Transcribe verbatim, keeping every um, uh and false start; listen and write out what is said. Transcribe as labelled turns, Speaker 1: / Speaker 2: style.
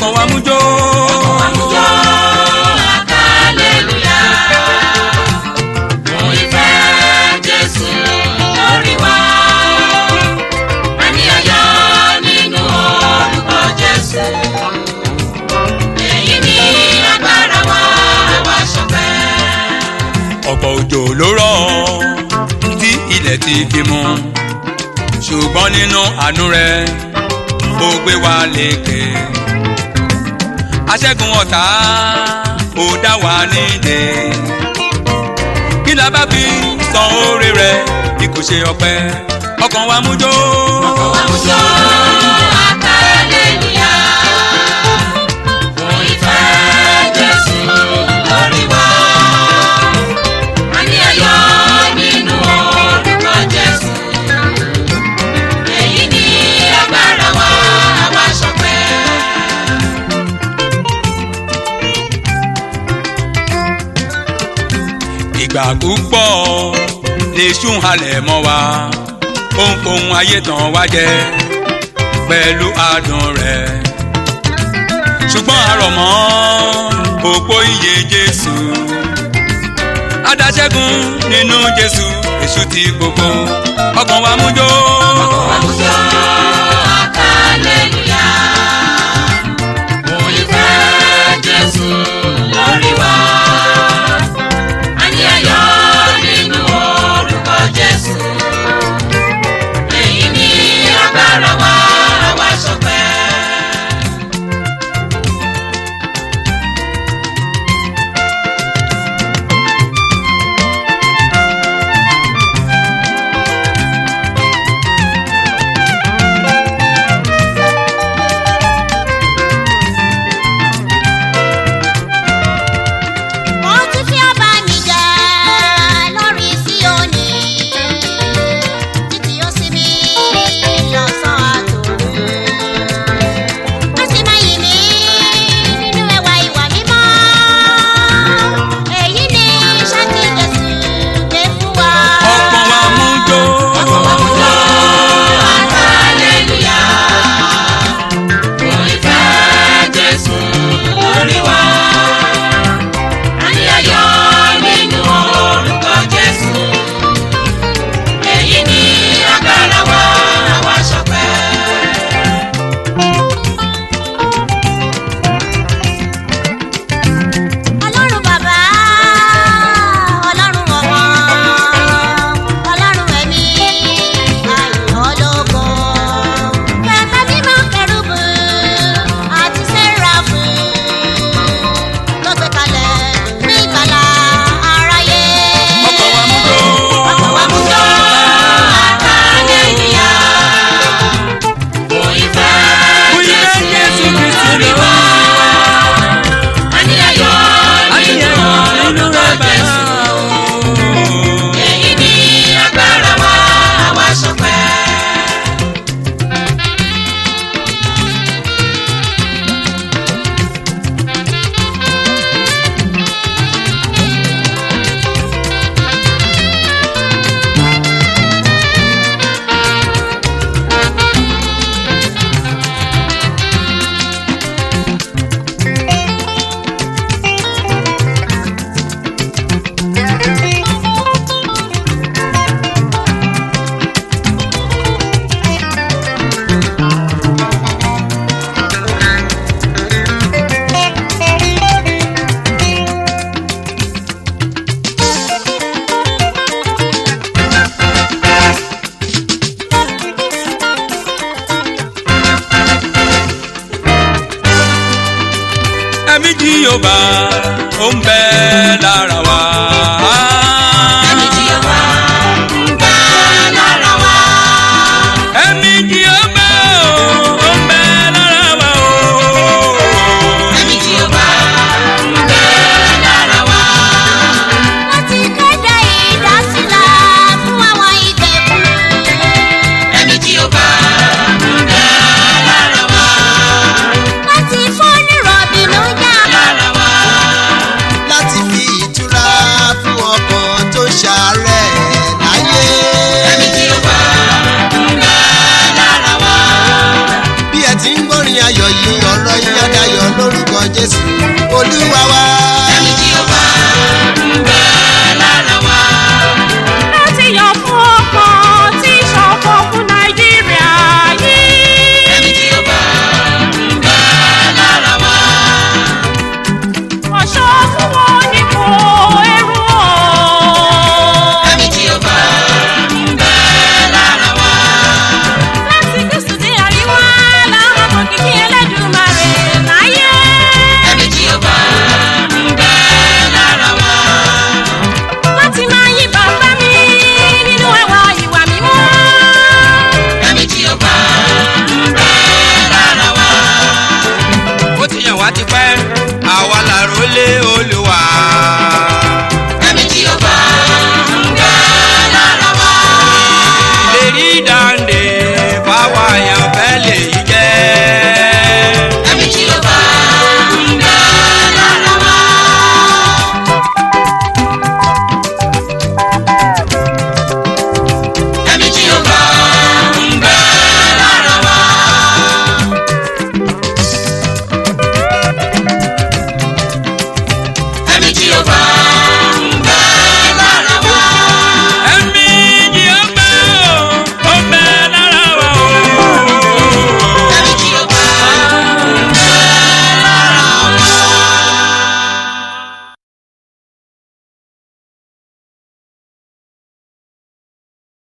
Speaker 1: ọkàn wa mú jó.
Speaker 2: ọkàn wa mú jó. Hallelujah. Fún ìfẹ́ Jésù lórí wa. A ní ayọ̀ nínú orúkọ Jésù. Èyí ni agbára wa, àwa ṣọpẹ́.
Speaker 1: Ọ̀pọ̀ òjò ló rọ̀ tí ilẹ̀ ti fi mu, ṣùgbọ́n nínú àánú rẹ̀ ó gbé wa lékè. Aṣẹ́gun ọ̀tá ó dá wa nídè. Kí la bá fi san oore rẹ̀ bí kò ṣe ọpẹ́? Ọkàn wa mú jó.
Speaker 2: ọkàn wa mú jó. Hallelujah. Fún ìfẹ́ Jésù lórí wa. A ní ayọ̀ nínú orúkọ Jésù. Èyí ni agbára wa, àwa ṣọpẹ́.
Speaker 1: Ìgbà púpọ̀ lèṣù halẹ̀ mọ́ wa, ohunkóhun ayé tàn wá jẹ pẹ̀lú adùn rẹ̀, ṣùgbọ́n àrọ̀ mọ́ òpó iye Jésù. Adáṣẹ́gun nínú Jésù, èṣù ti gbogbo. Ọkàn wa mú jó.
Speaker 2: ọkàn wa mú jó. Hallelujah. Fún ìfẹ́ Jésù lórí wa. A ní ayọ̀ nínú orúkọ Jésù. Èyí ni agbára wa, àwa ṣọpẹ́.
Speaker 1: Ẹ̀mí Jèhófà ó ń bẹ lára wa.
Speaker 2: Ẹ̀mí Jèhófà ń bẹ lára wa.
Speaker 1: Ẹ̀mí Jèhófà ó ń bẹ lára wa.
Speaker 2: Ẹ̀mí Jèhófà ń bẹ lára wa. Wọ́n ti kéde ìdásílẹ̀ fún àwọn ìgbèkùn. Ẹ̀mí Jèhófà ń bẹ lára wa. Wọ́n ti fún nírọ̀bì lóyà lára wa.
Speaker 3: Jésù.